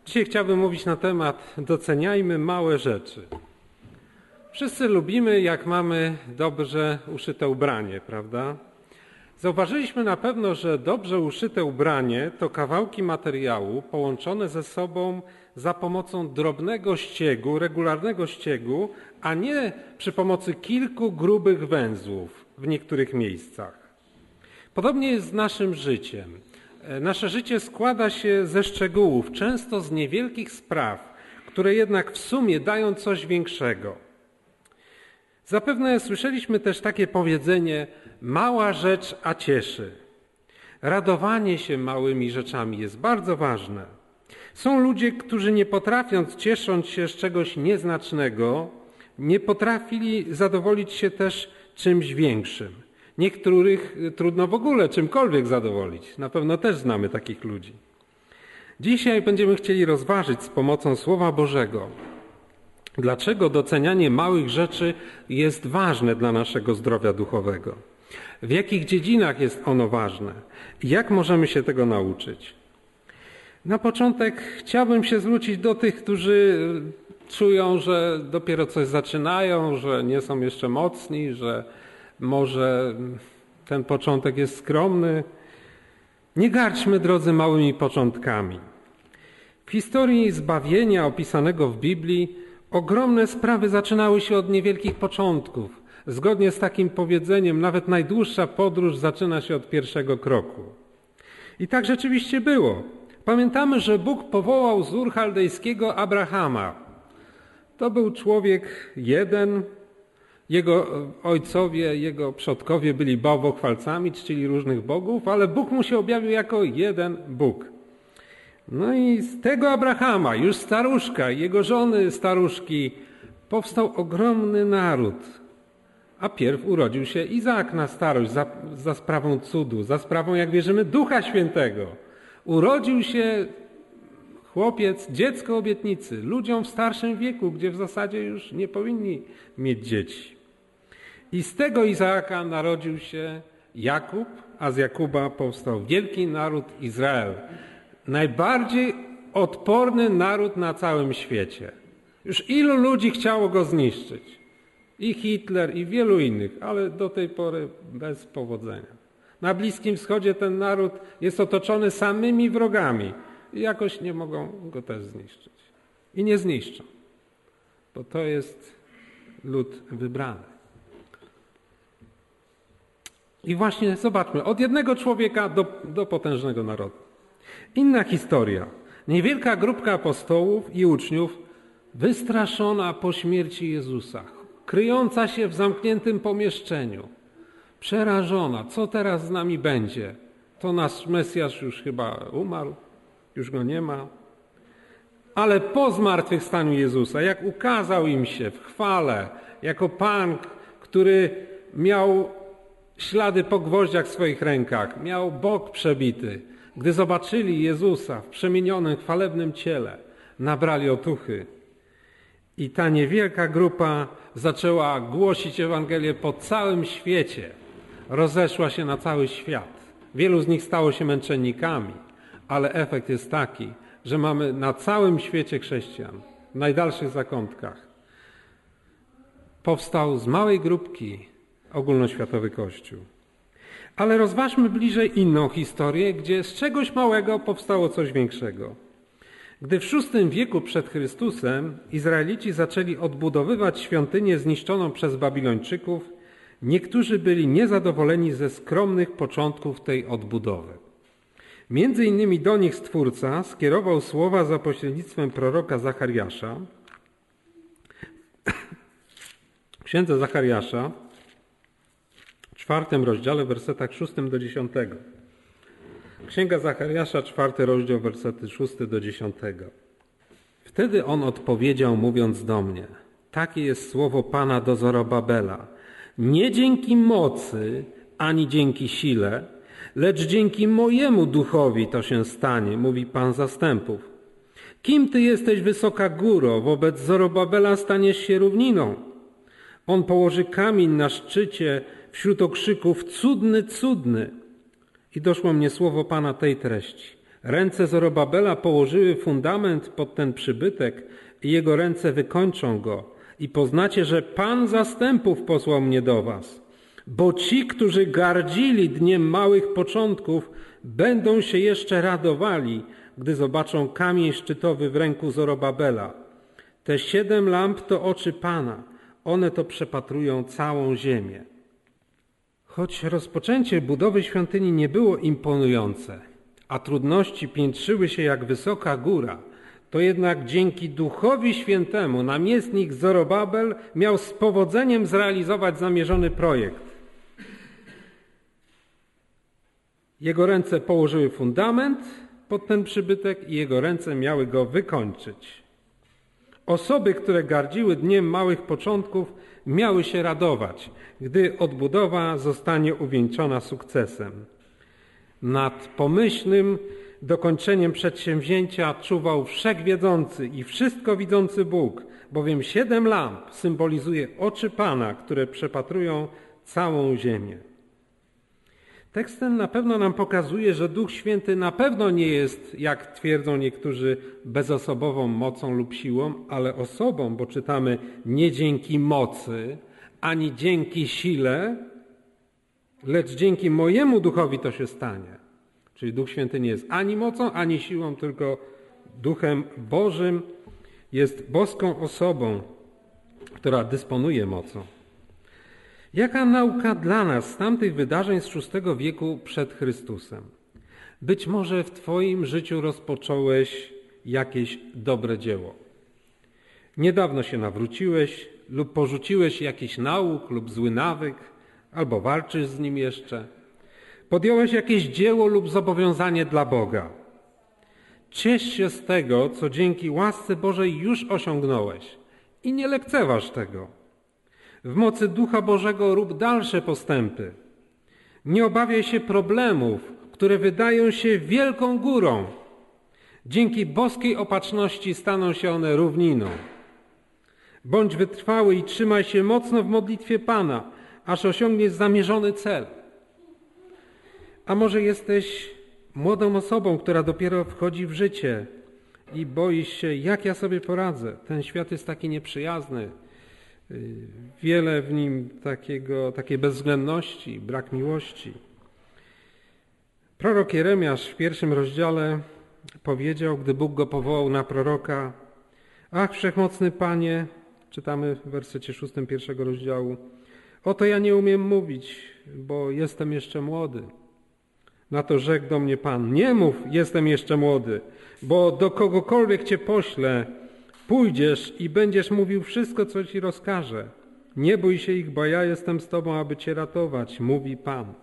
Dzisiaj chciałbym mówić na temat doceniajmy małe rzeczy. Wszyscy lubimy, jak mamy dobrze uszyte ubranie, prawda? Zauważyliśmy na pewno, że dobrze uszyte ubranie to kawałki materiału połączone ze sobą za pomocą drobnego ściegu, regularnego ściegu, a nie przy pomocy kilku grubych węzłów w niektórych miejscach. Podobnie jest z naszym życiem. Nasze życie składa się ze szczegółów, często z niewielkich spraw, które jednak w sumie dają coś większego. Zapewne słyszeliśmy też takie powiedzenie: mała rzecz, a cieszy. Radowanie się małymi rzeczami jest bardzo ważne. Są ludzie, którzy nie potrafiąc cieszyć się z czegoś nieznacznego, nie potrafili zadowolić się też czymś większym. Niektórych trudno w ogóle czymkolwiek zadowolić. Na pewno też znamy takich ludzi. Dzisiaj będziemy chcieli rozważyć z pomocą Słowa Bożego, dlaczego docenianie małych rzeczy jest ważne dla naszego zdrowia duchowego. W jakich dziedzinach jest ono ważne i jak możemy się tego nauczyć. Na początek chciałbym się zwrócić do tych, którzy czują, że dopiero coś zaczynają, że nie są jeszcze mocni, że może ten początek jest skromny. Nie garćmy, drodzy, małymi początkami. W historii zbawienia opisanego w Biblii ogromne sprawy zaczynały się od niewielkich początków. Zgodnie z takim powiedzeniem, nawet najdłuższa podróż zaczyna się od pierwszego kroku. I tak rzeczywiście było. Pamiętamy, że Bóg powołał z Ur Chaldejskiego Abrahama. To był człowiek jeden. Jego ojcowie, jego przodkowie byli bałwochwalcami, czcili różnych bogów, ale Bóg mu się objawił jako jeden Bóg. No i z tego Abrahama, już staruszka, jego żony staruszki, powstał ogromny naród. A pierw urodził się Izaak na starość za sprawą cudu, za sprawą, jak wierzymy, Ducha Świętego. Urodził się chłopiec, dziecko obietnicy, ludziom w starszym wieku, gdzie w zasadzie już nie powinni mieć dzieci. I z tego Izaaka narodził się Jakub, a z Jakuba powstał wielki naród Izrael. Najbardziej odporny naród na całym świecie. Już ilu ludzi chciało go zniszczyć? I Hitler, i wielu innych, ale do tej pory bez powodzenia. Na Bliskim Wschodzie ten naród jest otoczony samymi wrogami i jakoś nie mogą go też zniszczyć. I nie zniszczą, bo to jest lud wybrany. I właśnie zobaczmy, od jednego człowieka do potężnego narodu. Inna historia. Niewielka grupka apostołów i uczniów, wystraszona po śmierci Jezusa, kryjąca się w zamkniętym pomieszczeniu, przerażona, co teraz z nami będzie? To nasz Mesjasz już chyba umarł, już go nie ma. Ale po zmartwychwstaniu Jezusa, jak ukazał im się w chwale, jako Pan, który miał ślady po gwoździach w swoich rękach, miał bok przebity. Gdy zobaczyli Jezusa w przemienionym, chwalebnym ciele, nabrali otuchy. I ta niewielka grupa zaczęła głosić Ewangelię po całym świecie. Rozeszła się na cały świat. Wielu z nich stało się męczennikami, ale efekt jest taki, że mamy na całym świecie chrześcijan, w najdalszych zakątkach. Powstał z małej grupki ogólnoświatowy Kościół. Ale rozważmy bliżej inną historię, gdzie z czegoś małego powstało coś większego. Gdy w VI wieku przed Chrystusem Izraelici zaczęli odbudowywać świątynię zniszczoną przez Babilończyków, niektórzy byli niezadowoleni ze skromnych początków tej odbudowy. Między innymi do nich Stwórca skierował słowa za pośrednictwem proroka Zachariasza. W księdze Zachariasza, w 4 rozdziale, wersetach 6 do 10. Księga Zachariasza, 4 rozdział, wersety 6 do 10. Wtedy on odpowiedział, mówiąc do mnie: takie jest słowo Pana do Zorobabela. Nie dzięki mocy, ani dzięki sile, lecz dzięki mojemu duchowi to się stanie, mówi Pan zastępów. Kim ty jesteś, wysoka góro? Wobec Zorobabela staniesz się równiną. On położy kamień na szczycie wśród okrzyków: cudny, cudny. I doszło mnie słowo Pana tej treści: Ręce Zorobabela położyły fundament pod ten przybytek i jego ręce wykończą go. I poznacie, że Pan zastępów posłał mnie do was. Bo ci, którzy gardzili dniem małych początków, będą się jeszcze radowali, gdy zobaczą kamień szczytowy w ręku Zorobabela. Te 7 lamp to oczy Pana. One to przepatrują całą ziemię. Choć rozpoczęcie budowy świątyni nie było imponujące, a trudności piętrzyły się jak wysoka góra, to jednak dzięki Duchowi Świętemu namiestnik Zorobabel miał z powodzeniem zrealizować zamierzony projekt. Jego ręce położyły fundament pod ten przybytek i jego ręce miały go wykończyć. Osoby, które gardziły dniem małych początków, miały się radować, gdy odbudowa zostanie uwieńczona sukcesem. Nad pomyślnym dokończeniem przedsięwzięcia czuwał wszechwiedzący i wszystko widzący Bóg, bowiem 7 lamp symbolizuje oczy Pana, które przepatrują całą ziemię. Tekst ten na pewno nam pokazuje, że Duch Święty na pewno nie jest, jak twierdzą niektórzy, bezosobową mocą lub siłą, ale osobą, bo czytamy nie dzięki mocy, ani dzięki sile, lecz dzięki mojemu Duchowi to się stanie. Czyli Duch Święty nie jest ani mocą, ani siłą, tylko Duchem Bożym, jest boską osobą, która dysponuje mocą. Jaka nauka dla nas z tamtych wydarzeń z VI wieku przed Chrystusem? Być może w Twoim życiu rozpocząłeś jakieś dobre dzieło. Niedawno się nawróciłeś lub porzuciłeś jakiś nauk lub zły nawyk, albo walczysz z nim jeszcze. Podjąłeś jakieś dzieło lub zobowiązanie dla Boga. Ciesz się z tego, co dzięki łasce Bożej już osiągnąłeś i nie lekceważ tego. W mocy Ducha Bożego rób dalsze postępy. Nie obawiaj się problemów, które wydają się wielką górą. Dzięki boskiej opatrzności staną się one równiną. Bądź wytrwały i trzymaj się mocno w modlitwie Pana, aż osiągniesz zamierzony cel. A może jesteś młodą osobą, która dopiero wchodzi w życie i boisz się, jak ja sobie poradzę. Ten świat jest taki nieprzyjazny. Wiele w nim takiej bezwzględności, brak miłości. Prorok Jeremiasz w 1 rozdziale powiedział, gdy Bóg go powołał na proroka: Ach, wszechmocny Panie, czytamy w wersecie 6 1 rozdziału, oto ja nie umiem mówić, bo jestem jeszcze młody. Na to rzekł do mnie Pan: nie mów, jestem jeszcze młody, bo do kogokolwiek Cię poślę, pójdziesz i będziesz mówił wszystko, co Ci rozkażę. Nie bój się ich, bo ja jestem z Tobą, aby Cię ratować, mówi Pan.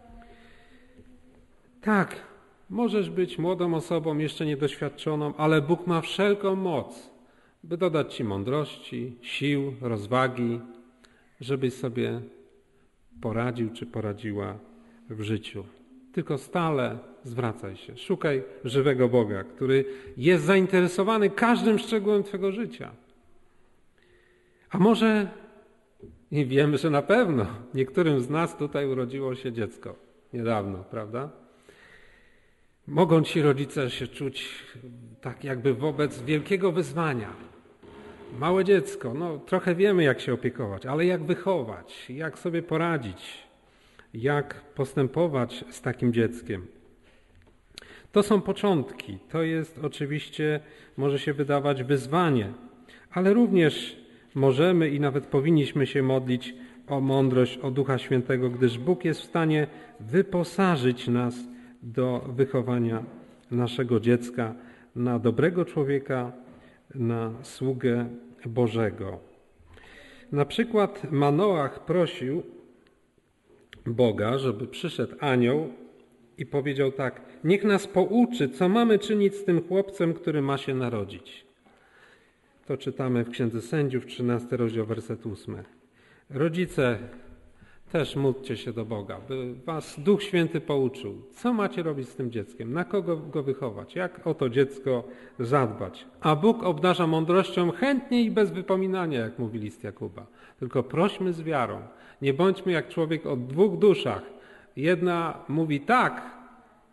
Tak, możesz być młodą osobą, jeszcze niedoświadczoną, ale Bóg ma wszelką moc, by dodać Ci mądrości, sił, rozwagi, żebyś sobie poradził czy poradziła w życiu. Tylko stale zwracaj się, szukaj żywego Boga, który jest zainteresowany każdym szczegółem Twego życia. A może, i wiemy, że na pewno, niektórym z nas tutaj urodziło się dziecko niedawno, prawda? Mogą ci rodzice się czuć tak jakby wobec wielkiego wyzwania. Małe dziecko, trochę wiemy, jak się opiekować, ale jak wychować, jak sobie poradzić, jak postępować z takim dzieckiem. To są początki, to jest oczywiście, może się wydawać wyzwanie, ale również możemy i nawet powinniśmy się modlić o mądrość, o Ducha Świętego, gdyż Bóg jest w stanie wyposażyć nas do wychowania naszego dziecka na dobrego człowieka, na sługę Bożego. Na przykład Manoach prosił Boga, żeby przyszedł anioł i powiedział tak: niech nas pouczy, co mamy czynić z tym chłopcem, który ma się narodzić. To czytamy w Księdze Sędziów, 13 rozdział, werset 8. Rodzice, też módlcie się do Boga, by was Duch Święty pouczył, co macie robić z tym dzieckiem, na kogo go wychować, jak o to dziecko zadbać. A Bóg obdarza mądrością chętnie i bez wypominania, jak mówi list Jakuba. Tylko prośmy z wiarą. Nie bądźmy jak człowiek o 2 duszach. Jedna mówi tak,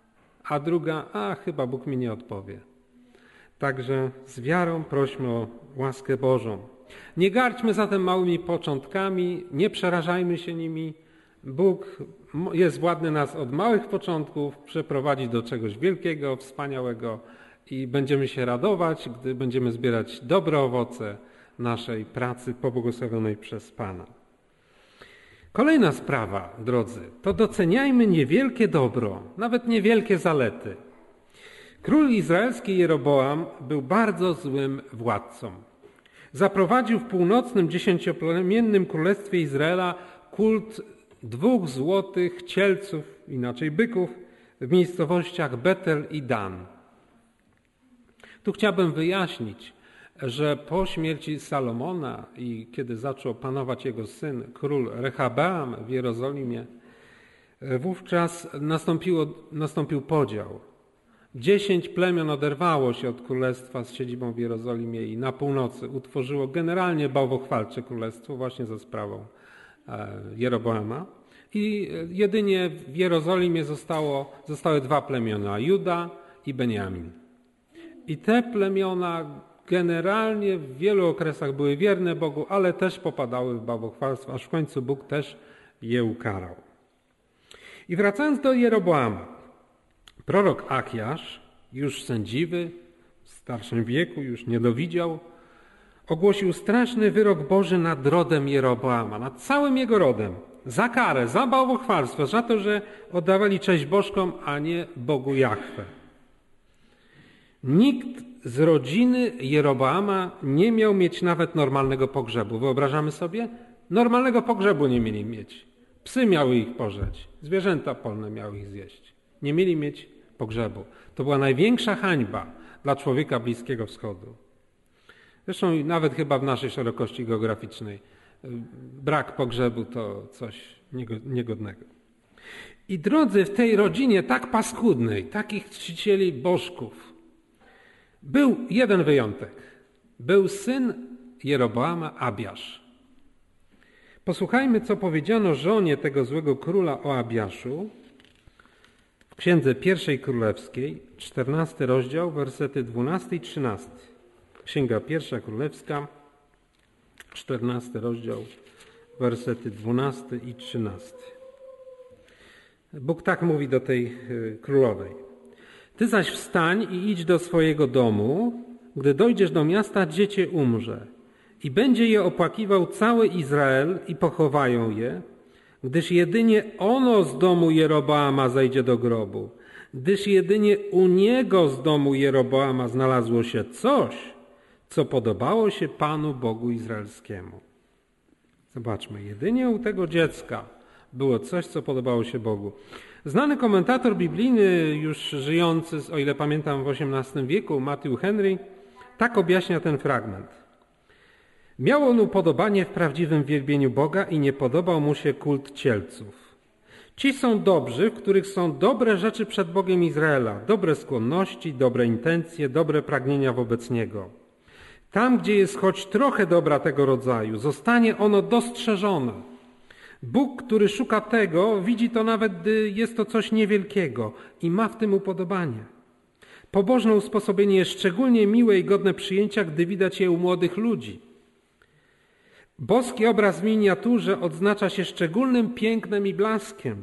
a druga, chyba Bóg mi nie odpowie. Także z wiarą prośmy o łaskę Bożą. Nie gardźmy zatem małymi początkami, nie przerażajmy się nimi. Bóg jest władny nas od małych początków przeprowadzić do czegoś wielkiego, wspaniałego i będziemy się radować, gdy będziemy zbierać dobre owoce naszej pracy pobłogosławionej przez Pana. Kolejna sprawa, drodzy, to doceniajmy niewielkie dobro, nawet niewielkie zalety. Król izraelski Jeroboam był bardzo złym władcą. Zaprowadził w północnym 10-plemiennym królestwie Izraela kult 2 złotych cielców, inaczej byków, w miejscowościach Betel i Dan. Tu chciałbym wyjaśnić, że po śmierci Salomona i kiedy zaczął panować jego syn, król Rehabeam w Jerozolimie, wówczas nastąpił podział. 10 plemion oderwało się od królestwa z siedzibą w Jerozolimie i na północy utworzyło generalnie bałwochwalcze królestwo właśnie za sprawą Jeroboama. I jedynie w Jerozolimie zostały 2 plemiona, Juda i Beniamin. I te plemiona generalnie w wielu okresach były wierne Bogu, ale też popadały w bałwochwalstwo, aż w końcu Bóg też je ukarał. I wracając do Jeroboama, prorok Achiasz, już sędziwy, w starszym wieku, już nie dowidział, ogłosił straszny wyrok Boży nad rodem Jeroboama, nad całym jego rodem, za karę, za bałwochwalstwo, za to, że oddawali cześć bożkom, a nie Bogu Jahwe. Nikt z rodziny Jeroboama nie miał mieć nawet normalnego pogrzebu. Wyobrażamy sobie? Normalnego pogrzebu nie mieli mieć. Psy miały ich pożreć, zwierzęta polne miały ich zjeść. Nie mieli mieć pogrzebu. To była największa hańba dla człowieka Bliskiego Wschodu. Zresztą nawet chyba w naszej szerokości geograficznej brak pogrzebu to coś niegodnego. I drodzy, w tej rodzinie tak paskudnej, takich czcicieli bożków, był jeden wyjątek. Był syn Jeroboama, Abiasz. Posłuchajmy, co powiedziano żonie tego złego króla o Abiaszu w Księdze Pierwszej Królewskiej, 14 rozdział, wersety 12 i 13. Księga Pierwsza Królewska, 14 rozdział, wersety 12 i 13. Bóg tak mówi do tej królowej. Ty zaś wstań i idź do swojego domu, gdy dojdziesz do miasta, dziecię umrze i będzie je opłakiwał cały Izrael i pochowają je, gdyż jedynie ono z domu Jeroboama zejdzie do grobu, gdyż jedynie u niego z domu Jeroboama znalazło się coś, co podobało się Panu Bogu Izraelskiemu. Zobaczmy, jedynie u tego dziecka było coś, co podobało się Bogu. Znany komentator biblijny, już żyjący, o ile pamiętam, w XVIII wieku, Matthew Henry, tak objaśnia ten fragment. Miał on upodobanie w prawdziwym wielbieniu Boga i nie podobał mu się kult cielców. Ci są dobrzy, w których są dobre rzeczy przed Bogiem Izraela, dobre skłonności, dobre intencje, dobre pragnienia wobec Niego. Tam, gdzie jest choć trochę dobra tego rodzaju, zostanie ono dostrzeżone. Bóg, który szuka tego, widzi to nawet, gdy jest to coś niewielkiego i ma w tym upodobanie. Pobożne usposobienie jest szczególnie miłe i godne przyjęcia, gdy widać je u młodych ludzi. Boski obraz w miniaturze odznacza się szczególnym pięknem i blaskiem.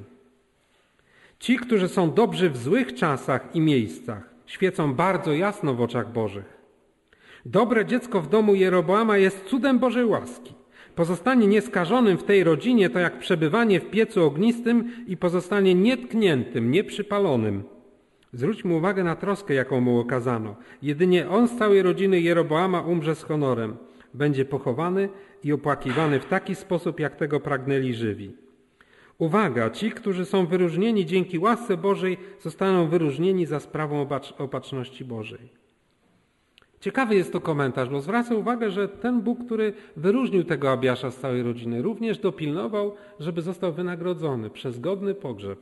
Ci, którzy są dobrzy w złych czasach i miejscach, świecą bardzo jasno w oczach Bożych. Dobre dziecko w domu Jeroboama jest cudem Bożej łaski. Pozostanie nieskażonym w tej rodzinie to jak przebywanie w piecu ognistym i pozostanie nietkniętym, nieprzypalonym. Zwróćmy uwagę na troskę, jaką mu okazano. Jedynie on z całej rodziny Jeroboama umrze z honorem. Będzie pochowany i opłakiwany w taki sposób, jak tego pragnęli żywi. Uwaga, ci, którzy są wyróżnieni dzięki łasce Bożej, zostaną wyróżnieni za sprawą opatrzności Bożej. Ciekawy jest to komentarz, bo zwraca uwagę, że ten Bóg, który wyróżnił tego Abiasza z całej rodziny, również dopilnował, żeby został wynagrodzony przez godny pogrzeb.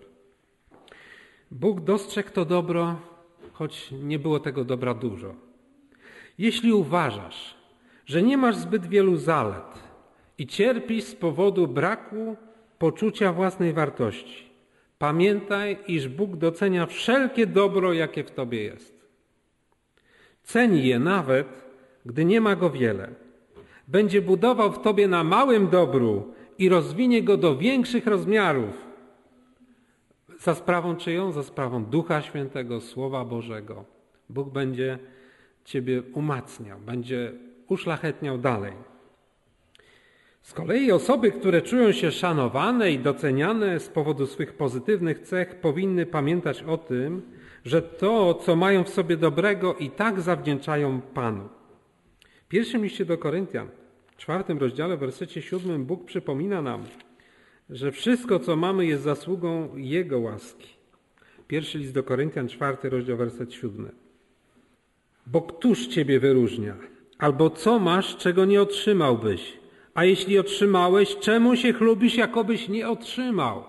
Bóg dostrzegł to dobro, choć nie było tego dobra dużo. Jeśli uważasz, że nie masz zbyt wielu zalet i cierpisz z powodu braku poczucia własnej wartości, Pamiętaj, iż Bóg docenia wszelkie dobro, jakie w tobie jest. Ceni je nawet, gdy nie ma go wiele. Będzie budował w tobie na małym dobru i rozwinie go do większych rozmiarów. Za sprawą czyją? Za sprawą Ducha Świętego, Słowa Bożego. Bóg będzie ciebie umacniał, będzie uszlachetniał dalej. Z kolei osoby, które czują się szanowane i doceniane z powodu swych pozytywnych cech, powinny pamiętać o tym, że to, co mają w sobie dobrego, i tak zawdzięczają Panu. W pierwszym liście do Koryntian, 4 rozdziale, w wersecie 7, Bóg przypomina nam, że wszystko, co mamy, jest zasługą Jego łaski. Pierwszy list do Koryntian, 4 rozdział, werset 7. Bo któż ciebie wyróżnia? Albo co masz, czego nie otrzymałbyś? A jeśli otrzymałeś, czemu się chlubisz, jakobyś nie otrzymał?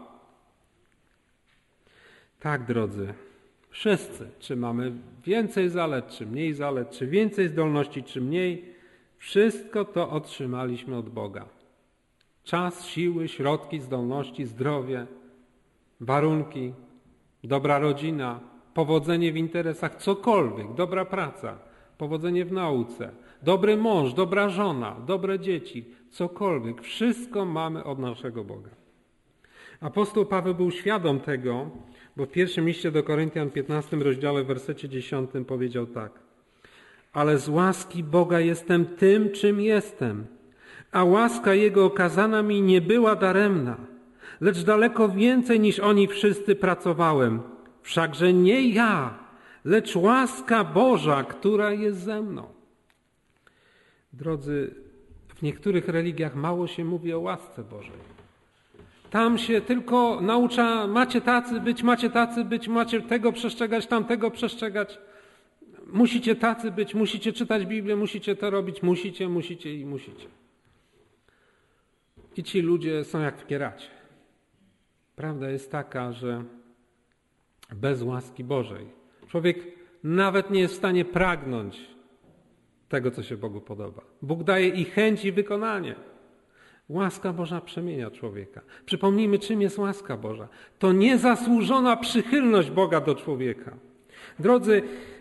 Tak, drodzy, wszyscy, czy mamy więcej zalet, czy mniej zalet, czy więcej zdolności, czy mniej, wszystko to otrzymaliśmy od Boga. Czas, siły, środki, zdolności, zdrowie, warunki, dobra rodzina, powodzenie w interesach, cokolwiek, dobra praca, powodzenie w nauce, dobry mąż, dobra żona, dobre dzieci, cokolwiek. Wszystko mamy od naszego Boga. Apostoł Paweł był świadom tego, bo w pierwszym liście do Koryntian, 15 rozdziale, w wersecie 10 powiedział tak. Ale z łaski Boga jestem tym, czym jestem, a łaska Jego okazana mi nie była daremna, lecz daleko więcej niż oni wszyscy pracowałem. Wszakże nie ja, lecz łaska Boża, która jest ze mną. Drodzy, w niektórych religiach mało się mówi o łasce Bożej. Tam się tylko naucza, macie tacy być, macie tego przestrzegać, tamtego przestrzegać. Musicie tacy być, musicie czytać Biblię, musicie to robić, musicie. I ci ludzie są jak w kieracie. Prawda jest taka, że bez łaski Bożej człowiek nawet nie jest w stanie pragnąć tego, co się Bogu podoba. Bóg daje i chęć, i wykonanie. Łaska Boża przemienia człowieka. Przypomnijmy, czym jest łaska Boża. To niezasłużona przychylność Boga do człowieka. Drodzy,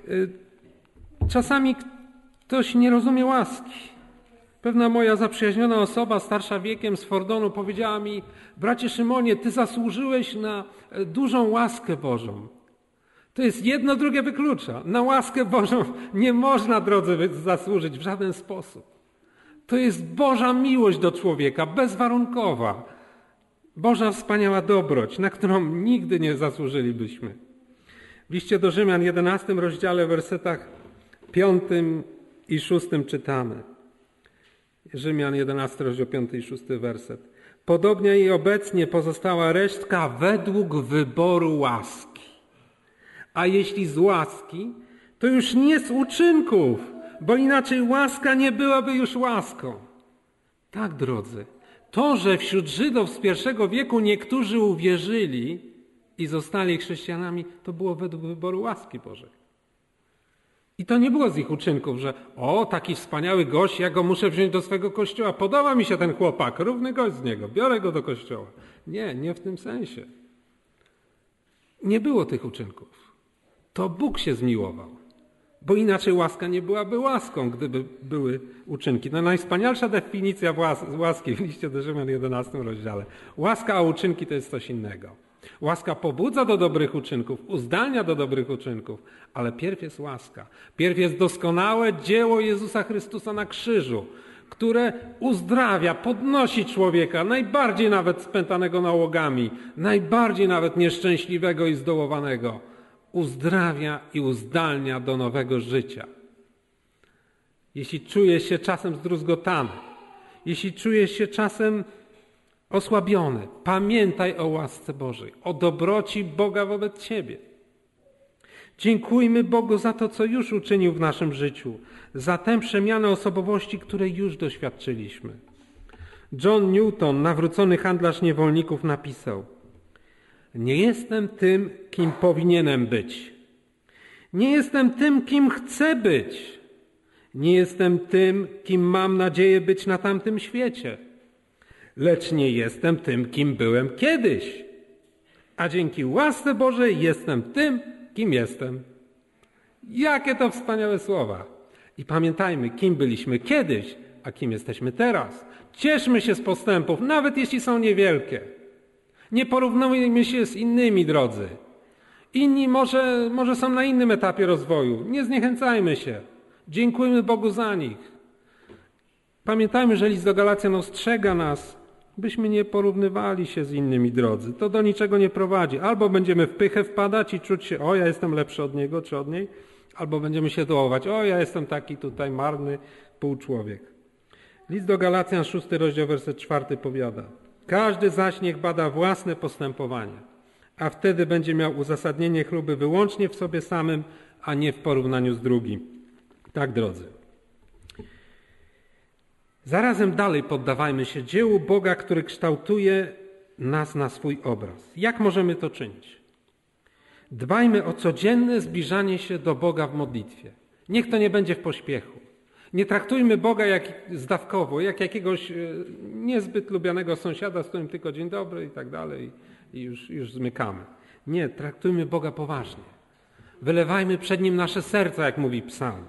czasami ktoś nie rozumie łaski. Pewna moja zaprzyjaźniona osoba, starsza wiekiem, z Fordonu, powiedziała mi: bracie Szymonie, ty zasłużyłeś na dużą łaskę Bożą. To jest jedno, drugie wyklucza. Na łaskę Bożą nie można, drodzy, zasłużyć w żaden sposób. To jest Boża miłość do człowieka, bezwarunkowa. Boża wspaniała dobroć, na którą nigdy nie zasłużylibyśmy. W liście do Rzymian, 11 rozdziale, w wersetach 5 i 6 czytamy. Rzymian 11, rozdział 5 i 6 werset. Podobnie i obecnie pozostała resztka według wyboru łaski. A jeśli z łaski, to już nie z uczynków, bo inaczej łaska nie byłaby już łaską. Tak, drodzy, to, że wśród Żydów z I wieku niektórzy uwierzyli i zostali chrześcijanami, to było według wyboru łaski Bożej. I to nie było z ich uczynków, że taki wspaniały gość, ja go muszę wziąć do swego kościoła. Podoba mi się ten chłopak, równy gość z niego, biorę go do kościoła. Nie w tym sensie. Nie było tych uczynków. To Bóg się zmiłował, bo inaczej łaska nie byłaby łaską, gdyby były uczynki. No, najwspanialsza definicja łaski w liście do Rzymian 11 rozdziale. Łaska a uczynki to jest coś innego. Łaska pobudza do dobrych uczynków, uzdalnia do dobrych uczynków, ale pierw jest łaska. Pierw jest doskonałe dzieło Jezusa Chrystusa na krzyżu, które uzdrawia, podnosi człowieka, najbardziej nawet spętanego nałogami, najbardziej nawet nieszczęśliwego i zdołowanego. Uzdrawia i uzdalnia do nowego życia. Jeśli czujesz się czasem zdruzgotany, jeśli czujesz się czasem osłabiony, pamiętaj o łasce Bożej, o dobroci Boga wobec ciebie. Dziękujmy Bogu za to, co już uczynił w naszym życiu, za tę przemianę osobowości, której już doświadczyliśmy. John Newton, nawrócony handlarz niewolników, napisał: nie jestem tym, kim powinienem być. Nie jestem tym, kim chcę być. Nie jestem tym, kim mam nadzieję być na tamtym świecie. Lecz nie jestem tym, kim byłem kiedyś. a dzięki łasce Bożej jestem tym, kim jestem. Jakie to wspaniałe słowa. I pamiętajmy, kim byliśmy kiedyś, a kim jesteśmy teraz. Cieszmy się z postępów, nawet jeśli są niewielkie. Nie porównujmy się z innymi, drodzy. Inni może są na innym etapie rozwoju. Nie zniechęcajmy się. Dziękujmy Bogu za nich. Pamiętajmy, że list do Galacjan ostrzega nas, byśmy nie porównywali się z innymi, drodzy. To do niczego nie prowadzi. Albo będziemy w pychę wpadać i czuć się, o ja jestem lepszy od niego czy od niej, albo będziemy się dołować, o ja jestem taki tutaj marny półczłowiek. List do Galacjan, 6 rozdział, werset 4 powiada: każdy zaś niech bada własne postępowanie, a wtedy będzie miał uzasadnienie chluby wyłącznie w sobie samym, a nie w porównaniu z drugim. Tak, drodzy. Zarazem dalej poddawajmy się dziełu Boga, który kształtuje nas na swój obraz. Jak możemy to czynić? Dbajmy o codzienne zbliżanie się do Boga w modlitwie. Niech to nie będzie w pośpiechu. Nie traktujmy Boga jak zdawkowo, jak jakiegoś niezbyt lubianego sąsiada, z którym tylko dzień dobry i tak dalej i już zmykamy. Nie, traktujmy Boga poważnie. Wylewajmy przed Nim nasze serca, jak mówi psalm.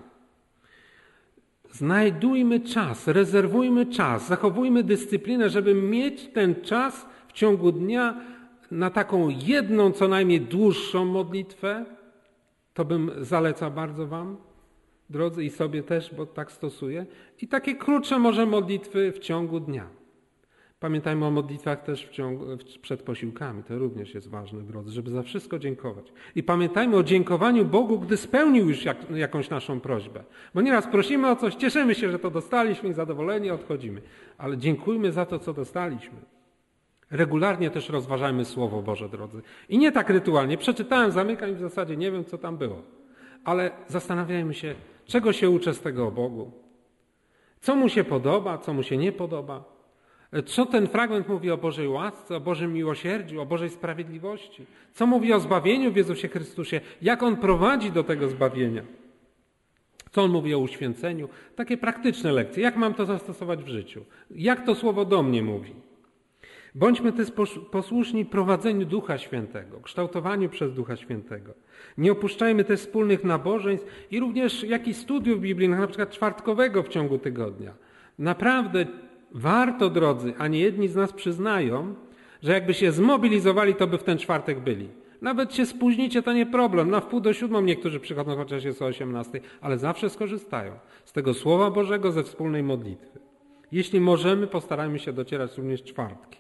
Znajdujmy czas, rezerwujmy czas, zachowujmy dyscyplinę, żeby mieć ten czas w ciągu dnia na taką jedną, co najmniej dłuższą modlitwę. To bym zalecał bardzo wam, drodzy, i sobie też, bo tak stosuję. I takie krótsze może modlitwy w ciągu dnia. Pamiętajmy o modlitwach też przed posiłkami. To również jest ważne, drodzy, żeby za wszystko dziękować. I pamiętajmy o dziękowaniu Bogu, gdy spełnił już jakąś naszą prośbę. Bo nieraz prosimy o coś, cieszymy się, że to dostaliśmy i zadowoleni odchodzimy. Ale dziękujmy za to, co dostaliśmy. Regularnie też rozważajmy Słowo Boże, drodzy. I nie tak rytualnie. Przeczytałem, zamykam i w zasadzie nie wiem, co tam było. Ale zastanawiajmy się, czego się uczę z tego o Bogu. Co Mu się podoba, co Mu się nie podoba. Co ten fragment mówi o Bożej łasce, o Bożym miłosierdziu, o Bożej sprawiedliwości? Co mówi o zbawieniu w Jezusie Chrystusie? Jak On prowadzi do tego zbawienia? Co On mówi o uświęceniu? Takie praktyczne lekcje. Jak mam to zastosować w życiu? Jak to Słowo do mnie mówi? Bądźmy też posłuszni prowadzeniu Ducha Świętego, kształtowaniu przez Ducha Świętego. Nie opuszczajmy też wspólnych nabożeństw i również jakichś studiów biblijnych, na przykład czwartkowego w ciągu tygodnia. Naprawdę warto, drodzy, a nie jedni z nas przyznają, że jakby się zmobilizowali, to by w ten czwartek byli. Nawet się spóźnicie, to nie problem. Na 6:45 niektórzy przychodzą, chociaż jest o 18, ale zawsze skorzystają z tego Słowa Bożego, ze wspólnej modlitwy. Jeśli możemy, postarajmy się docierać również czwartki.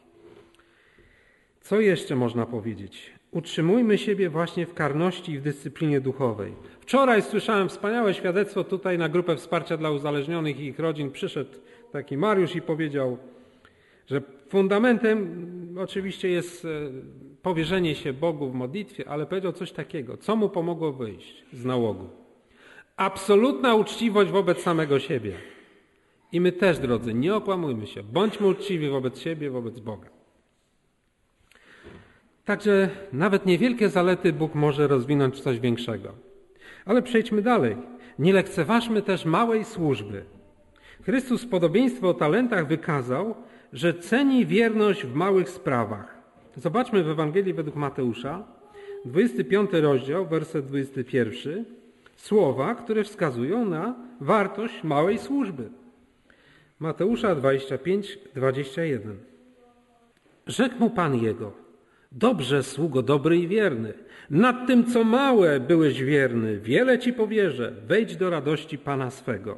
Co jeszcze można powiedzieć? Utrzymujmy siebie właśnie w karności i w dyscyplinie duchowej. Wczoraj słyszałem wspaniałe świadectwo tutaj na grupę wsparcia dla uzależnionych i ich rodzin. Przyszedł taki Mariusz i powiedział, że fundamentem oczywiście jest powierzenie się Bogu w modlitwie, ale powiedział coś takiego, co mu pomogło wyjść z nałogu. Absolutna uczciwość wobec samego siebie. I my też, drodzy, nie okłamujmy się. Bądźmy uczciwi wobec siebie, wobec Boga. Także nawet niewielkie zalety Bóg może rozwinąć coś większego. Ale przejdźmy dalej. Nie lekceważmy też małej służby. Chrystus w podobieństwie o talentach wykazał, że ceni wierność w małych sprawach. Zobaczmy w Ewangelii według Mateusza, 25 rozdział, werset 21, słowa, które wskazują na wartość małej służby. Mateusza 25, 21. Rzekł mu Pan jego: dobrze, sługo dobry i wierny. Nad tym, co małe, byłeś wierny. Wiele ci powierzę. Wejdź do radości Pana swego.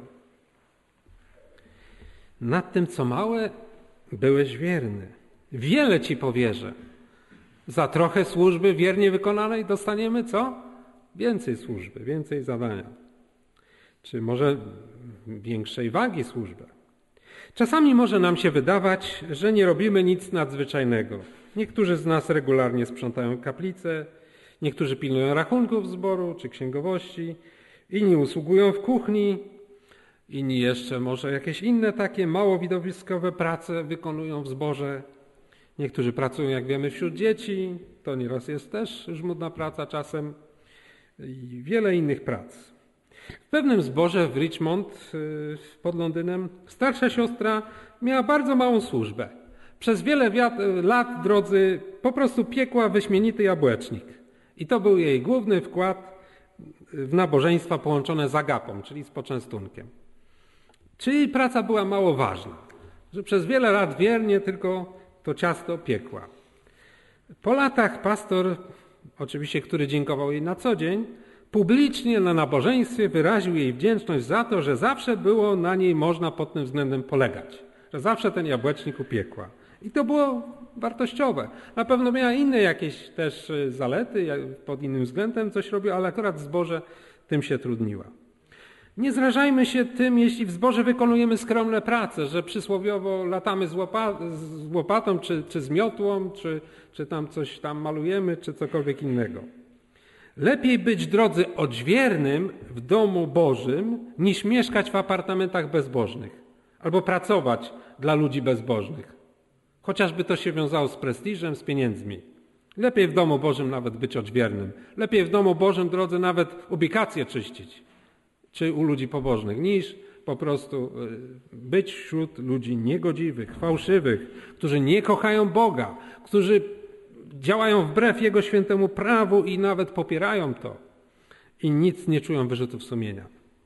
Nad tym, co małe, byłeś wierny. Wiele ci powierzę. Za trochę służby wiernie wykonanej dostaniemy co? Więcej służby, więcej zadania. Czy może większej wagi służbę. Czasami może nam się wydawać, że nie robimy nic nadzwyczajnego. Niektórzy z nas regularnie sprzątają kaplicę, niektórzy pilnują rachunków zboru czy księgowości, inni usługują w kuchni, inni jeszcze może jakieś inne takie mało widowiskowe prace wykonują w zborze. Niektórzy pracują, jak wiemy, wśród dzieci, to nieraz jest też żmudna praca czasem i wiele innych prac. W pewnym zborze w Richmond pod Londynem starsza siostra miała bardzo małą służbę. Przez wiele lat, drodzy, po prostu piekła wyśmienity jabłecznik. I to był jej główny wkład w nabożeństwa połączone z agapą, czyli z poczęstunkiem. Czyli praca była mało ważna, że przez wiele lat wiernie tylko to ciasto piekła. Po latach pastor, oczywiście, który dziękował jej na co dzień, publicznie na nabożeństwie wyraził jej wdzięczność za to, że zawsze było na niej można pod tym względem polegać, że zawsze ten jabłecznik upiekła. I to było wartościowe. Na pewno miała inne jakieś też zalety, pod innym względem coś robiła, ale akurat w zborze tym się trudniła. Nie zrażajmy się tym, jeśli w zborze wykonujemy skromne prace, że przysłowiowo latamy z łopatą, czy z miotłą, czy tam coś tam malujemy, czy cokolwiek innego. Lepiej być, drodzy, odźwiernym w domu Bożym, niż mieszkać w apartamentach bezbożnych albo pracować dla ludzi bezbożnych. Chociażby to się wiązało z prestiżem, z pieniędzmi. Lepiej w domu Bożym nawet być odźwiernym. Lepiej w domu Bożym, drodzy, nawet ubikację czyścić, czy u ludzi pobożnych, niż po prostu być wśród ludzi niegodziwych, fałszywych, którzy nie kochają Boga, którzy działają wbrew Jego świętemu prawu i nawet popierają to i nic nie czują wyrzutów sumienia.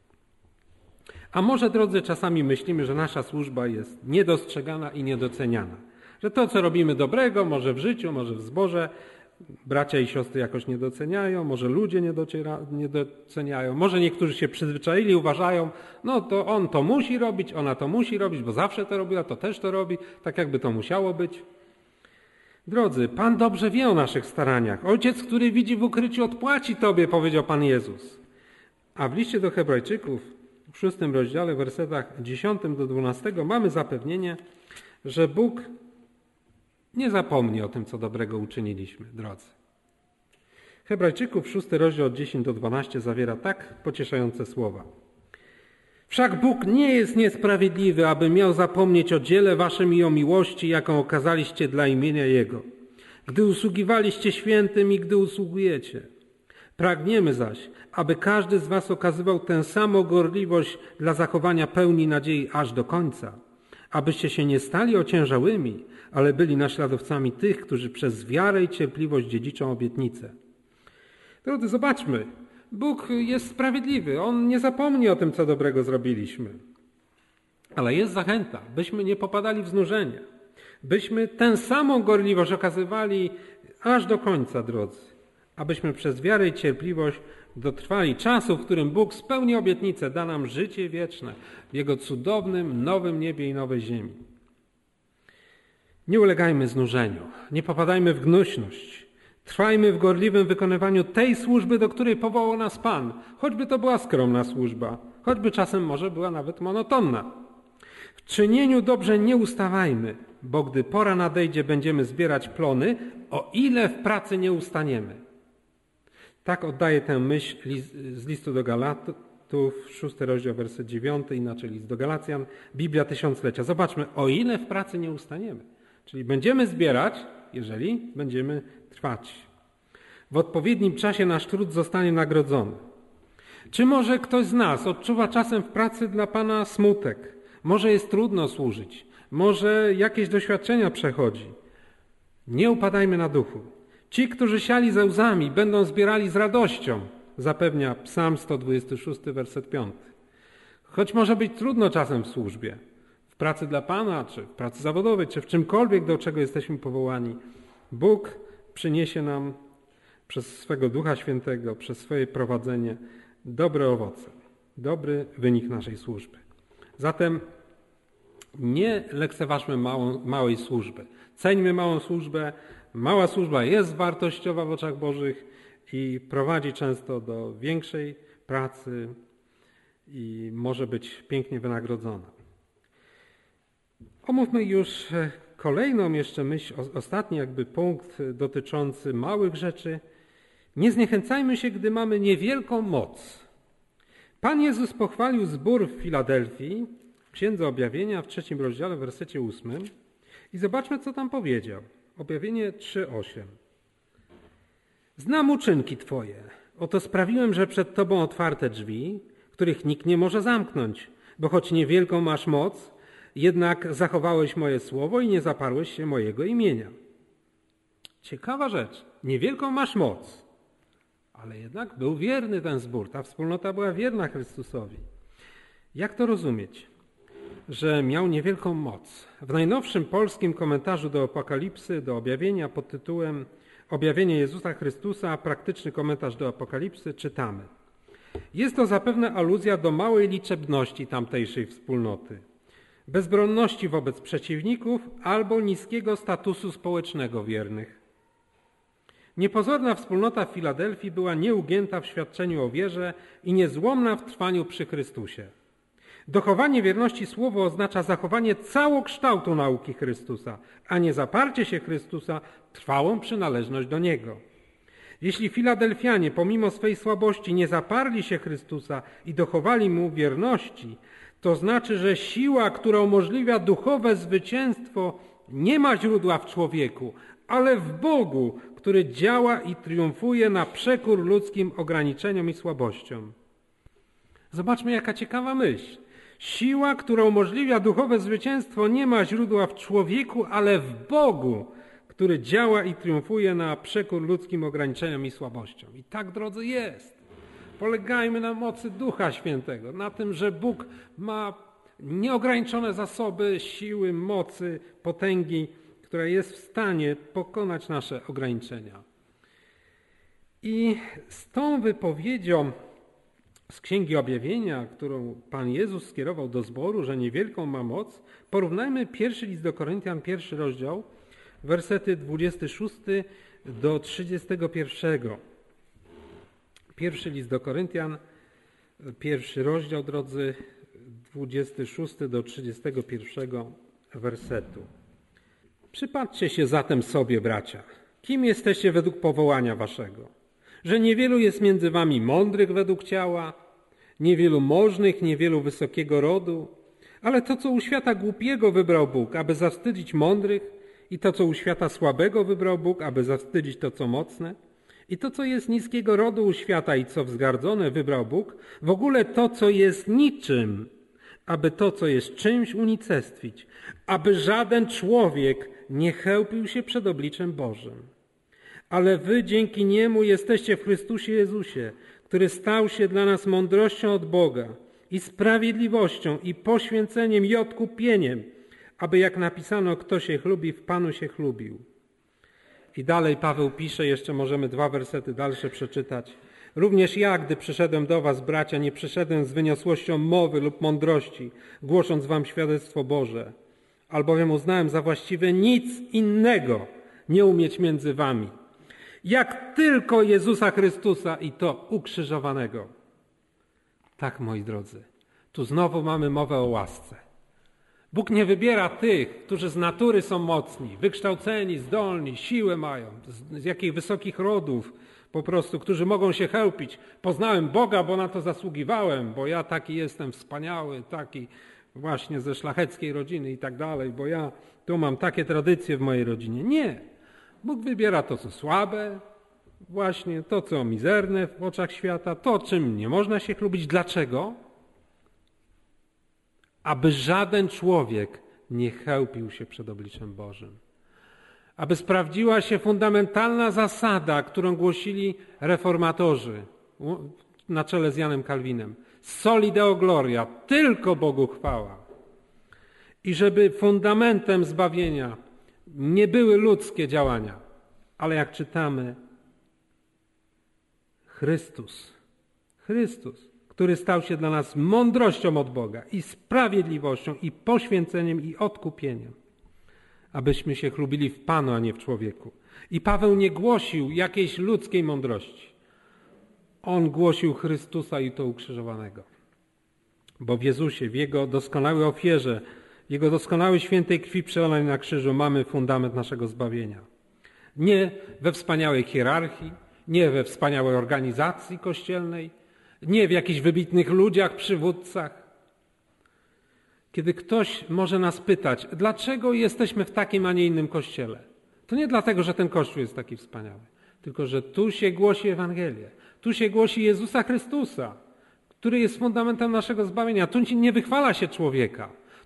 A może, drodzy, czasami myślimy, że nasza służba jest niedostrzegana i niedoceniana. Że to, co robimy dobrego, może w życiu, może w zborze, bracia i siostry jakoś nie doceniają, może ludzie nie doceniają, może niektórzy się przyzwyczaili, uważają, no to on to musi robić, ona to musi robić, bo zawsze to robiła, to też to robi, tak jakby to musiało być. Drodzy, Pan dobrze wie o naszych staraniach. Ojciec, który widzi w ukryciu, odpłaci Tobie, powiedział Pan Jezus. A w liście do Hebrajczyków w 6 rozdziale, w wersetach 10 do 12 mamy zapewnienie, że Bóg nie zapomni o tym, co dobrego uczyniliśmy, drodzy. Hebrajczyków 6 rozdział od 10 do 12 zawiera tak pocieszające słowa. Wszak Bóg nie jest niesprawiedliwy, aby miał zapomnieć o dziele waszym i o miłości, jaką okazaliście dla imienia Jego, gdy usługiwaliście świętym i gdy usługujecie. Pragniemy zaś, aby każdy z was okazywał tę samą gorliwość dla zachowania pełni nadziei aż do końca, abyście się nie stali ociężałymi, ale byli naśladowcami tych, którzy przez wiarę i cierpliwość dziedziczą obietnicę. Drodzy, zobaczmy, Bóg jest sprawiedliwy, On nie zapomni o tym, co dobrego zrobiliśmy. Ale jest zachęta, byśmy nie popadali w znużenie, byśmy tę samą gorliwość okazywali aż do końca, drodzy, abyśmy przez wiarę i cierpliwość dotrwali czasu, w którym Bóg spełni obietnicę, da nam życie wieczne w Jego cudownym, nowym niebie i nowej ziemi. Nie ulegajmy znużeniu, nie popadajmy w gnuśność. Trwajmy w gorliwym wykonywaniu tej służby, do której powołał nas Pan, choćby to była skromna służba, choćby czasem może była nawet monotonna. W czynieniu dobrze nie ustawajmy, bo gdy pora nadejdzie, będziemy zbierać plony, o ile w pracy nie ustaniemy. Tak oddaje tę myśl z listu do Galatów, 6 rozdział, werset 9, inaczej list do Galacjan, Biblia Tysiąclecia. Zobaczmy, o ile w pracy nie ustaniemy. Czyli będziemy zbierać, jeżeli będziemy trwać. W odpowiednim czasie nasz trud zostanie nagrodzony. Czy może ktoś z nas odczuwa czasem w pracy dla Pana smutek? Może jest trudno służyć? Może jakieś doświadczenia przechodzi? Nie upadajmy na duchu. Ci, którzy siali ze łzami, będą zbierali z radością, zapewnia Psalm 126, werset 5. Choć może być trudno czasem w służbie, w pracy dla Pana, czy w pracy zawodowej, czy w czymkolwiek, do czego jesteśmy powołani, Bóg przyniesie nam przez swego Ducha Świętego, przez swoje prowadzenie dobre owoce, dobry wynik naszej służby. Zatem nie lekceważmy małej służby. Ceńmy małą służbę. Mała służba jest wartościowa w oczach Bożych i prowadzi często do większej pracy i może być pięknie wynagrodzona. Omówmy już kolejną jeszcze myśl, ostatni jakby punkt dotyczący małych rzeczy. Nie zniechęcajmy się, gdy mamy niewielką moc. Pan Jezus pochwalił zbór w Filadelfii, w Księdze Objawienia, w 3 rozdziale, w wersecie 8. I zobaczmy, co tam powiedział. Objawienie 3:8. Znam uczynki Twoje. Oto sprawiłem, że przed Tobą otwarte drzwi, których nikt nie może zamknąć, bo choć niewielką masz moc, jednak zachowałeś moje słowo i nie zaparłeś się mojego imienia. Ciekawa rzecz. Niewielką masz moc, ale jednak był wierny ten zbór. Ta wspólnota była wierna Chrystusowi. Jak to rozumieć, że miał niewielką moc? W najnowszym polskim komentarzu do Apokalipsy, do objawienia pod tytułem Objawienie Jezusa Chrystusa, praktyczny komentarz do Apokalipsy, czytamy: jest to zapewne aluzja do małej liczebności tamtejszej wspólnoty, bezbronności wobec przeciwników albo niskiego statusu społecznego wiernych. Niepozorna wspólnota w Filadelfii była nieugięta w świadczeniu o wierze i niezłomna w trwaniu przy Chrystusie. Dochowanie wierności słowu oznacza zachowanie całokształtu nauki Chrystusa, a nie zaparcie się Chrystusa, trwałą przynależność do Niego. Jeśli Filadelfianie pomimo swej słabości nie zaparli się Chrystusa i dochowali Mu wierności, to znaczy, że siła, która umożliwia duchowe zwycięstwo, nie ma źródła w człowieku, ale w Bogu, który działa i triumfuje na przekór ludzkim ograniczeniom i słabościom. Zobaczmy, jaka ciekawa myśl. Siła, która umożliwia duchowe zwycięstwo, nie ma źródła w człowieku, ale w Bogu, który działa i triumfuje na przekór ludzkim ograniczeniom i słabościom. I tak, drodzy, jest. Polegajmy na mocy Ducha Świętego, na tym, że Bóg ma nieograniczone zasoby siły, mocy, potęgi, która jest w stanie pokonać nasze ograniczenia. I z tą wypowiedzią z Księgi Objawienia, którą Pan Jezus skierował do zboru, że niewielką ma moc, porównajmy pierwszy list do Koryntian, 1 rozdział, wersety 26 do 31. Pierwszy list do Koryntian, 1 rozdział, drodzy, 26 do 31 wersetu. Przypatrzcie się zatem sobie, bracia, kim jesteście według powołania waszego, że niewielu jest między wami mądrych według ciała, niewielu możnych, niewielu wysokiego rodu, ale to, co u świata głupiego wybrał Bóg, aby zawstydzić mądrych, i to, co u świata słabego wybrał Bóg, aby zawstydzić to, co mocne, i to, co jest niskiego rodu u świata i co wzgardzone wybrał Bóg, w ogóle to, co jest niczym, aby to, co jest czymś, unicestwić, aby żaden człowiek nie chełpił się przed obliczem Bożym. Ale wy dzięki Niemu jesteście w Chrystusie Jezusie, który stał się dla nas mądrością od Boga i sprawiedliwością i poświęceniem i odkupieniem, aby jak napisano, kto się chlubi, w Panu się chlubił. I dalej Paweł pisze, jeszcze możemy 2 wersety dalsze przeczytać. Również ja, gdy przyszedłem do was, bracia, nie przyszedłem z wyniosłością mowy lub mądrości, głosząc wam świadectwo Boże, albowiem uznałem za właściwe nic innego nie umieć między wami, jak tylko Jezusa Chrystusa i to ukrzyżowanego. Tak, moi drodzy, tu znowu mamy mowę o łasce. Bóg nie wybiera tych, którzy z natury są mocni, wykształceni, zdolni, siłę mają, z jakich wysokich rodów po prostu, którzy mogą się chełpić. Poznałem Boga, bo na to zasługiwałem, bo ja taki jestem wspaniały, taki właśnie ze szlacheckiej rodziny i tak dalej, bo ja tu mam takie tradycje w mojej rodzinie. Nie. Bóg wybiera to, co słabe, właśnie to, co mizerne w oczach świata, to, czym nie można się chlubić. Dlaczego? Aby żaden człowiek nie chełpił się przed obliczem Bożym. Aby sprawdziła się fundamentalna zasada, którą głosili reformatorzy na czele z Janem Kalwinem. Soli Deo Gloria, tylko Bogu chwała. I żeby fundamentem zbawienia nie były ludzkie działania, ale jak czytamy, Chrystus, który stał się dla nas mądrością od Boga i sprawiedliwością i poświęceniem i odkupieniem, abyśmy się chlubili w Panu, a nie w człowieku. I Paweł nie głosił jakiejś ludzkiej mądrości. On głosił Chrystusa i to ukrzyżowanego. Bo w Jezusie, w Jego doskonałej ofierze, w Jego doskonałej świętej krwi przelanej na krzyżu mamy fundament naszego zbawienia. Nie we wspaniałej hierarchii, nie we wspaniałej organizacji kościelnej, nie w jakichś wybitnych ludziach, przywódcach. Kiedy ktoś może nas pytać, dlaczego jesteśmy w takim, a nie innym kościele, to nie dlatego, że ten kościół jest taki wspaniały, tylko że tu się głosi Ewangelię, tu się głosi Jezusa Chrystusa, który jest fundamentem naszego zbawienia. Tu nie wychwala się człowieka,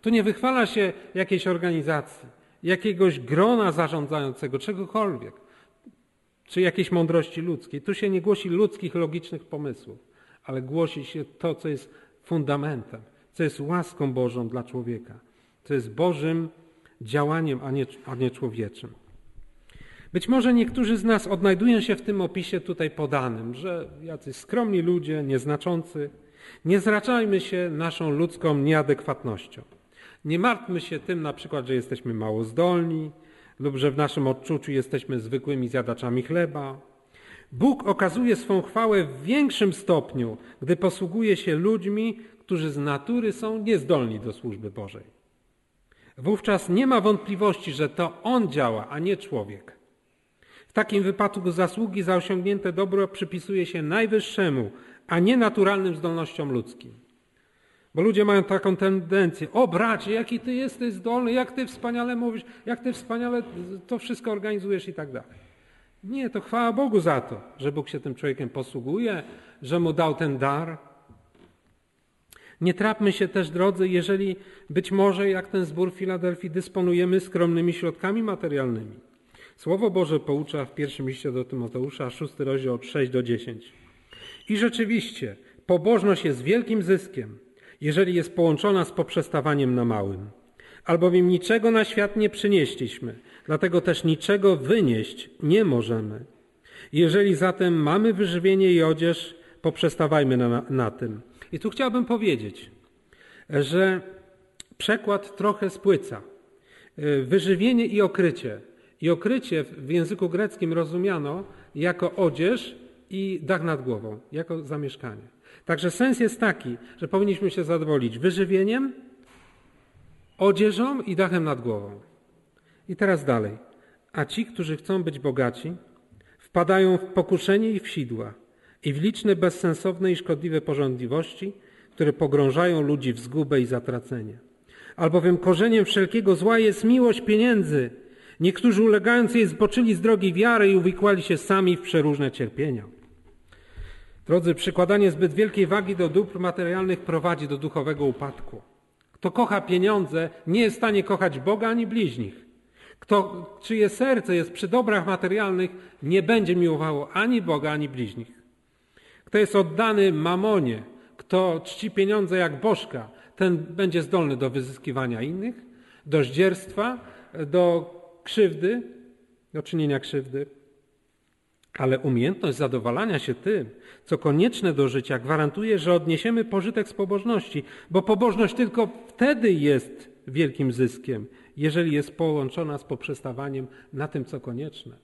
Tu nie wychwala się jakiejś organizacji, jakiegoś grona zarządzającego, czegokolwiek, czy jakiejś mądrości ludzkiej. Tu się nie głosi ludzkich, logicznych pomysłów, ale głosi się to, co jest fundamentem, co jest łaską Bożą dla człowieka, co jest Bożym działaniem, a nie człowieczym. Być może niektórzy z nas odnajdują się w tym opisie tutaj podanym, że jacyś skromni ludzie, nieznaczący. Nie zrażajmy się naszą ludzką nieadekwatnością. Nie martwmy się tym na przykład, że jesteśmy mało zdolni lub że w naszym odczuciu jesteśmy zwykłymi zjadaczami chleba. Bóg okazuje swą chwałę w większym stopniu, gdy posługuje się ludźmi, którzy z natury są niezdolni do służby Bożej. Wówczas nie ma wątpliwości, że to On działa, a nie człowiek. W takim wypadku zasługi za osiągnięte dobro przypisuje się najwyższemu, a nie naturalnym zdolnościom ludzkim. Bo ludzie mają taką tendencję: o bracie, jaki ty jesteś zdolny, jak ty wspaniale mówisz, jak ty wspaniale to wszystko organizujesz i tak dalej. Nie, to chwała Bogu za to, że Bóg się tym człowiekiem posługuje, że mu dał ten dar. Nie trapmy się też, drodzy, jeżeli być może, jak ten zbór w Filadelfii, dysponujemy skromnymi środkami materialnymi. Słowo Boże poucza w pierwszym liście do Tymoteusza, 6 rozdział od 6 do 10. I rzeczywiście, pobożność jest wielkim zyskiem, jeżeli jest połączona z poprzestawaniem na małym. Albowiem niczego na świat nie przynieśliśmy, dlatego też niczego wynieść nie możemy. Jeżeli zatem mamy wyżywienie i odzież, poprzestawajmy na tym. I tu chciałbym powiedzieć, że przekład trochę spłyca. Wyżywienie i okrycie. I okrycie w języku greckim rozumiano jako odzież i dach nad głową, jako zamieszkanie. Także sens jest taki, że powinniśmy się zadowolić wyżywieniem, odzieżą i dachem nad głową. I teraz dalej. A ci, którzy chcą być bogaci, wpadają w pokuszenie i w sidła i w liczne bezsensowne i szkodliwe pożądliwości, które pogrążają ludzi w zgubę i zatracenie. Albowiem korzeniem wszelkiego zła jest miłość pieniędzy. Niektórzy ulegając jej zboczyli z drogi wiary i uwikłali się sami w przeróżne cierpienia. Drodzy, przykładanie zbyt wielkiej wagi do dóbr materialnych prowadzi do duchowego upadku. Kto kocha pieniądze, nie jest w stanie kochać Boga ani bliźnich. Czyje serce jest przy dobrach materialnych, nie będzie miłowało ani Boga, ani bliźnich. Kto jest oddany mamonie, kto czci pieniądze jak bożka, ten będzie zdolny do wyzyskiwania innych, do zdzierstwa, do krzywdy, do czynienia krzywdy. Ale umiejętność zadowalania się tym, co konieczne do życia, gwarantuje, że odniesiemy pożytek z pobożności, bo pobożność tylko wtedy jest wielkim zyskiem, jeżeli jest połączona z poprzestawaniem na tym, co konieczne.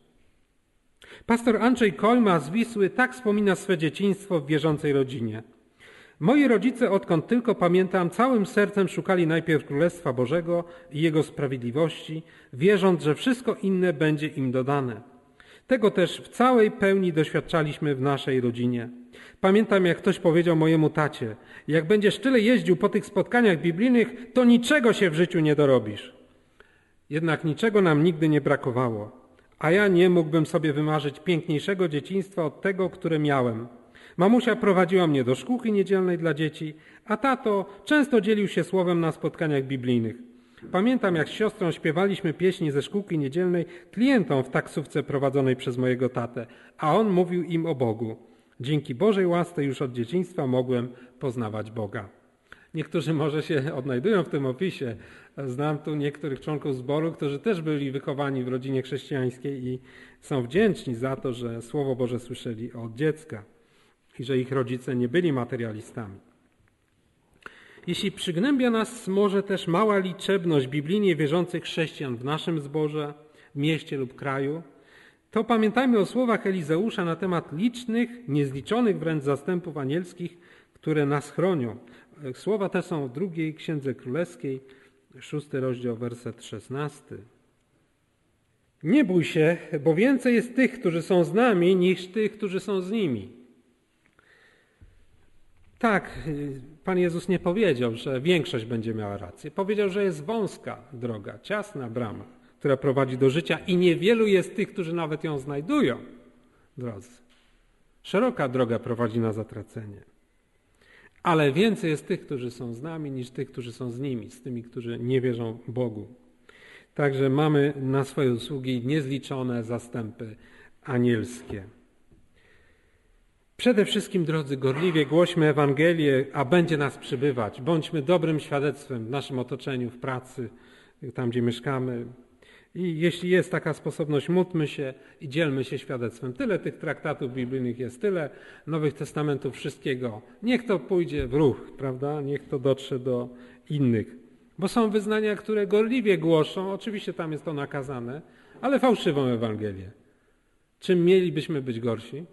Pastor Andrzej Kojma z Wisły tak wspomina swe dzieciństwo w wierzącej rodzinie. Moi rodzice, odkąd tylko pamiętam, całym sercem szukali najpierw Królestwa Bożego i Jego sprawiedliwości, wierząc, że wszystko inne będzie im dodane. Tego też w całej pełni doświadczaliśmy w naszej rodzinie. Pamiętam, jak ktoś powiedział mojemu tacie: jak będziesz tyle jeździł po tych spotkaniach biblijnych, to niczego się w życiu nie dorobisz. Jednak niczego nam nigdy nie brakowało, a ja nie mógłbym sobie wymarzyć piękniejszego dzieciństwa od tego, które miałem. Mamusia prowadziła mnie do szkółki niedzielnej dla dzieci, a tato często dzielił się słowem na spotkaniach biblijnych. Pamiętam, jak z siostrą śpiewaliśmy pieśni ze szkółki niedzielnej klientom w taksówce prowadzonej przez mojego tatę, a on mówił im o Bogu. Dzięki Bożej łasce już od dzieciństwa mogłem poznawać Boga. Niektórzy może się odnajdują w tym opisie. Znam tu niektórych członków zboru, którzy też byli wychowani w rodzinie chrześcijańskiej i są wdzięczni za to, że Słowo Boże słyszeli od dziecka i że ich rodzice nie byli materialistami. Jeśli przygnębia nas może też mała liczebność biblijnie wierzących chrześcijan w naszym zborze, mieście lub kraju, to pamiętajmy o słowach Elizeusza na temat licznych, niezliczonych wręcz zastępów anielskich, które nas chronią. Słowa te są w 2 Księdze Królewskiej, 6 rozdział, werset 16. Nie bój się, bo więcej jest tych, którzy są z nami, niż tych, którzy są z nimi. Tak, Pan Jezus nie powiedział, że większość będzie miała rację. Powiedział, że jest wąska droga, ciasna brama, która prowadzi do życia i niewielu jest tych, którzy nawet ją znajdują, drodzy. Szeroka droga prowadzi na zatracenie. Ale więcej jest tych, którzy są z nami, niż tych, którzy są z nimi, z tymi, którzy nie wierzą Bogu. Także mamy na swoje usługi niezliczone zastępy anielskie. Przede wszystkim, drodzy, gorliwie głośmy Ewangelię, a będzie nas przybywać. Bądźmy dobrym świadectwem w naszym otoczeniu, w pracy, tam gdzie mieszkamy. I jeśli jest taka sposobność, módlmy się i dzielmy się świadectwem. Tyle tych traktatów biblijnych jest, tyle Nowych Testamentów, wszystkiego. Niech to pójdzie w ruch, prawda? Niech to dotrze do innych. Bo są wyznania, które gorliwie głoszą, oczywiście tam jest to nakazane, ale fałszywą Ewangelię. Czym mielibyśmy być gorsi?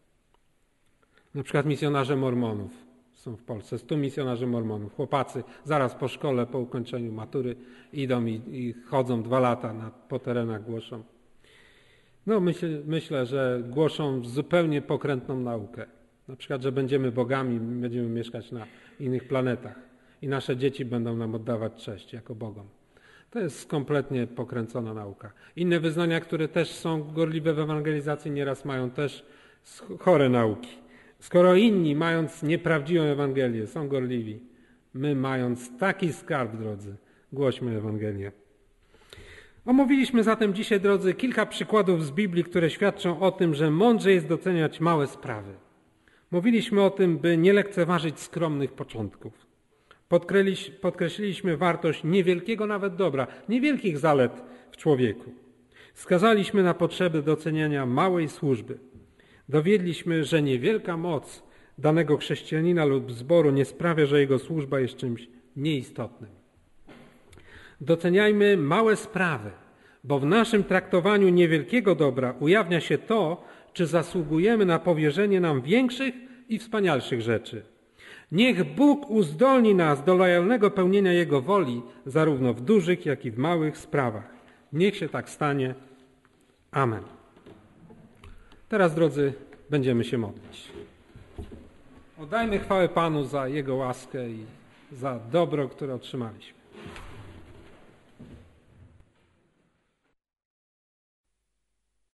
Na przykład misjonarze mormonów są w Polsce, 100 misjonarzy mormonów. Chłopacy zaraz po szkole, po ukończeniu matury idą i chodzą 2 lata po terenach, głoszą. No myślę, że głoszą zupełnie pokrętną naukę. Na przykład, że będziemy bogami, będziemy mieszkać na innych planetach i nasze dzieci będą nam oddawać cześć jako bogom. To jest kompletnie pokręcona nauka. Inne wyznania, które też są gorliwe w ewangelizacji, nieraz mają też chore nauki. Skoro inni, mając nieprawdziwą Ewangelię, są gorliwi, my, mając taki skarb, drodzy, głośmy Ewangelię. Omówiliśmy zatem dzisiaj, drodzy, kilka przykładów z Biblii, które świadczą o tym, że mądrze jest doceniać małe sprawy. Mówiliśmy o tym, by nie lekceważyć skromnych początków. Podkreśliliśmy wartość niewielkiego nawet dobra, niewielkich zalet w człowieku. Wskazaliśmy na potrzeby doceniania małej służby. Dowiedliśmy, że niewielka moc danego chrześcijanina lub zboru nie sprawia, że jego służba jest czymś nieistotnym. Doceniajmy małe sprawy, bo w naszym traktowaniu niewielkiego dobra ujawnia się to, czy zasługujemy na powierzenie nam większych i wspanialszych rzeczy. Niech Bóg uzdolni nas do lojalnego pełnienia Jego woli, zarówno w dużych, jak i w małych sprawach. Niech się tak stanie. Amen. Teraz, drodzy, będziemy się modlić. Oddajmy chwałę Panu za Jego łaskę i za dobro, które otrzymaliśmy.